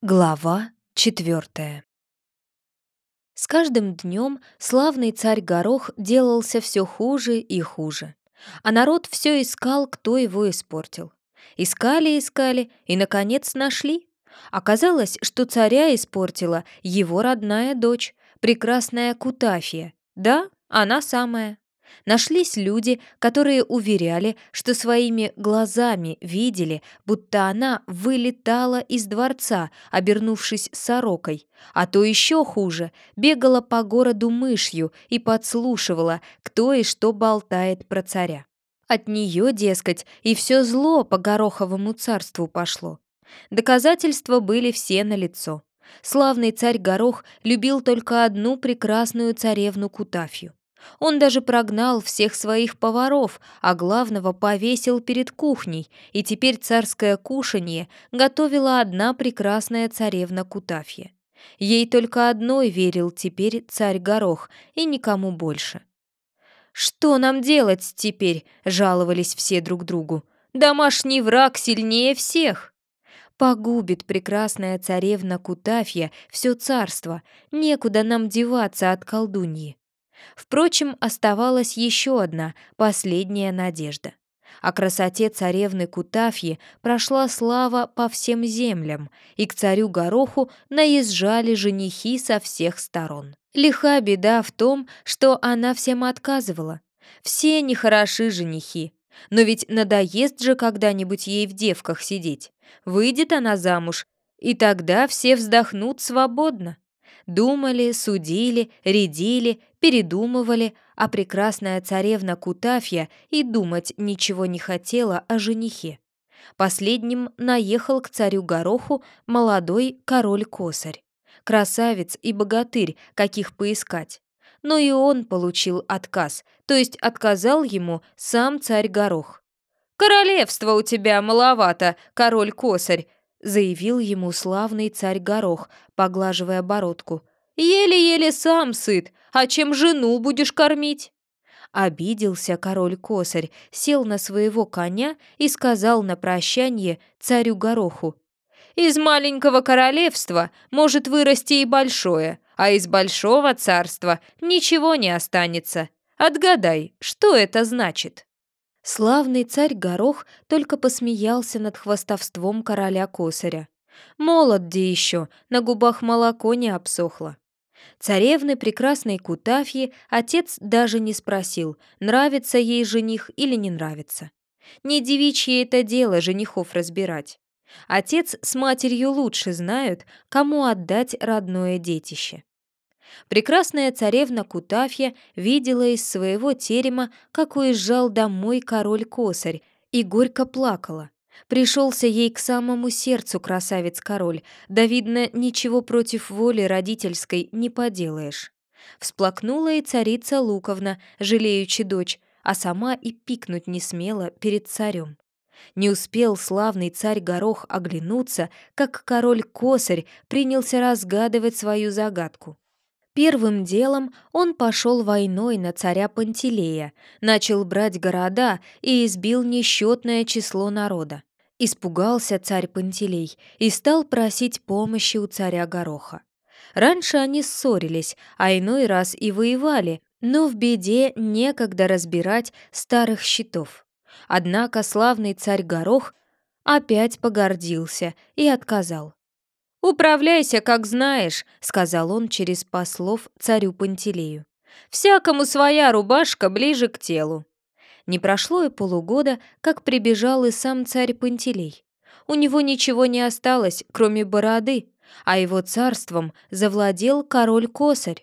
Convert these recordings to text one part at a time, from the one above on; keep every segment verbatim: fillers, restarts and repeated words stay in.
Глава четвертая. С каждым днем славный царь Горох делался все хуже и хуже, а народ все искал, кто его испортил. Искали, искали и, наконец, нашли. Оказалось, что царя испортила его родная дочь, прекрасная Кутафия. Да, она самая. Нашлись люди, которые уверяли, что своими глазами видели, будто она вылетала из дворца, обернувшись сорокой, а то еще хуже, бегала по городу мышью и подслушивала, кто и что болтает про царя. От нее, дескать, и все зло по Гороховому царству пошло. Доказательства были все налицо. Славный царь Горох любил только одну прекрасную царевну Кутафью. Он даже прогнал всех своих поваров, а главного повесил перед кухней, и теперь царское кушанье готовила одна прекрасная царевна Кутафья. Ей только одной верил теперь царь Горох, и никому больше. «Что нам делать теперь?» — жаловались все друг другу. «Домашний враг сильнее всех!» Погубит прекрасная царевна Кутафья все царство, некуда нам деваться от колдуньи. Впрочем, оставалась еще одна, последняя надежда. О красоте царевны Кутафьи прошла слава по всем землям, и к царю Гороху наезжали женихи со всех сторон. Лиха беда в том, что она всем отказывала. Все нехороши женихи, но ведь надоест же когда-нибудь ей в девках сидеть. Выйдет она замуж, и тогда все вздохнут свободно. Думали, судили, рядили, передумывали, а прекрасная царевна Кутафья и думать ничего не хотела о женихе. Последним наехал к царю Гороху молодой король-косарь. Красавец и богатырь, каких поискать. Но и он получил отказ, то есть отказал ему сам царь Горох. «Королевства у тебя маловато, король-косарь», заявил ему славный царь Горох, поглаживая бородку. «Еле-еле сам сыт, а чем жену будешь кормить?» Обиделся король-косарь, сел на своего коня и сказал на прощание царю Гороху: «Из маленького королевства может вырасти и большое, а из большого царства ничего не останется. Отгадай, что это значит?» Славный царь Горох только посмеялся над хвастовством короля-косаря. Молод где еще, на губах молоко не обсохло. Царевны прекрасной Кутафьи отец даже не спросил, нравится ей жених или не нравится. Не девичье это дело женихов разбирать. Отец с матерью лучше знают, кому отдать родное детище. Прекрасная царевна Кутафья видела из своего терема, как уезжал домой король-косарь, и горько плакала. Пришелся ей к самому сердцу красавец-король, да, видно, ничего против воли родительской не поделаешь. Всплакнула и царица Луковна, жалеючи дочь, а сама и пикнуть не смела перед царем. Не успел славный царь Горох оглянуться, как король-косарь принялся разгадывать свою загадку. Первым делом он пошел войной на царя Пантелея, начал брать города и избил несчетное число народа. Испугался царь Пантелей и стал просить помощи у царя Гороха. Раньше они ссорились, а иной раз и воевали, но в беде некогда разбирать старых счетов. Однако славный царь Горох опять погордился и отказал. «Управляйся, как знаешь», — сказал он через послов царю Пантелею. «Всякому своя рубашка ближе к телу». Не прошло и полугода, как прибежал и сам царь Пантелей. У него ничего не осталось, кроме бороды, а его царством завладел король-косарь.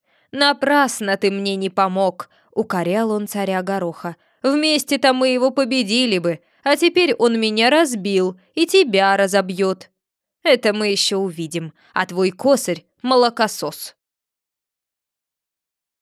«Напрасно ты мне не помог», — укорял он царя Гороха. «Вместе-то мы его победили бы, а теперь он меня разбил и тебя разобьет». «Это мы еще увидим, а твой косарь — молокосос».